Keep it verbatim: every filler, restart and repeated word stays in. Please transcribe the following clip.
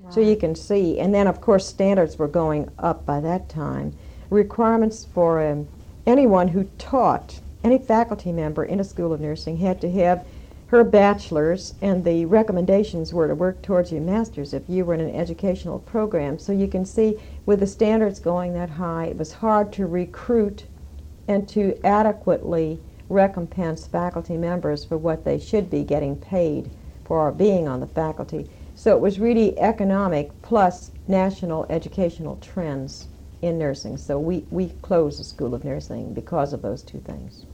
So you can see, and then of course standards were going up by that time. Requirements for um, anyone who taught, any faculty member in a school of nursing had to have her bachelor's, and the recommendations were to work towards your master's if you were in an educational program. So you can see, with the standards going that high, it was hard to recruit and to adequately recompense faculty members for what they should be getting paid for being on the faculty. So it was really economic plus national educational trends in nursing. So we, we closed the School of Nursing because of those two things.